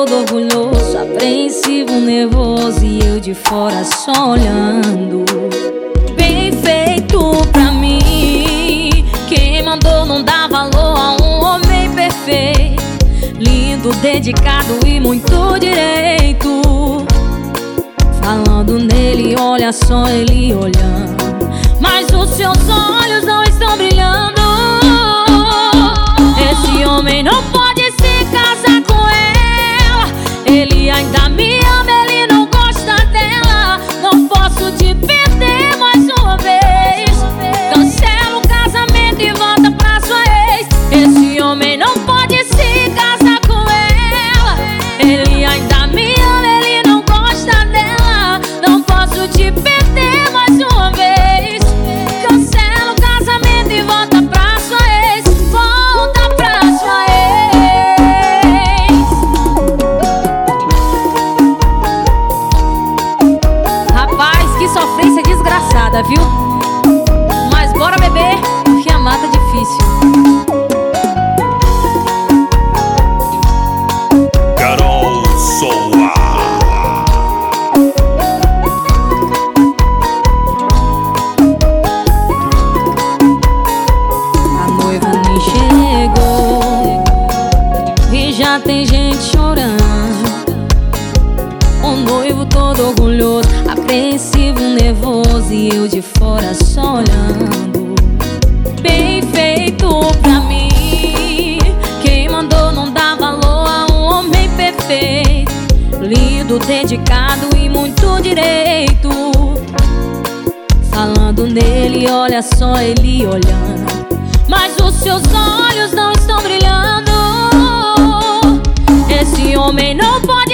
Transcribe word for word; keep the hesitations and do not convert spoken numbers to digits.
todo orgulhoso, apreensivo, nervoso, e eu de fora só olhando. Bem feito pra mim, quem mandou não dá valor a um homem perfeito, lindo, dedicado e muito direito. Falando nele, olha só ele olhando, mas os seus olhos não estão brilhando. Esse homem não pode se casar com ela, ele ainda me ama, ele não gosta dela. Não posso te perder mais uma vez, cancela o casamento e volta pra sua ex. Esse homem não pode se casar com ela, ele ainda me ama, ele não gosta dela. Não posso te perder mais uma vez, cancela o casamento e volta pra sua ex. Volta pra sua ex. Rapaz, que sofrência desgraçada, viu? Mas bora beber, porque amar tá difícil. Carol Soa. A noiva nem chegou e já tem gente chorando. O noivo todo orgulhoso, apreensivo, nervoso, e eu de fora só olhando. Bem feito pra mim, quem mandou não dá valor a um homem perfeito, lindo, dedicado e muito direito. Falando nele, olha só ele olhando, mas os seus olhos não estão brilhando. Esse homem não pode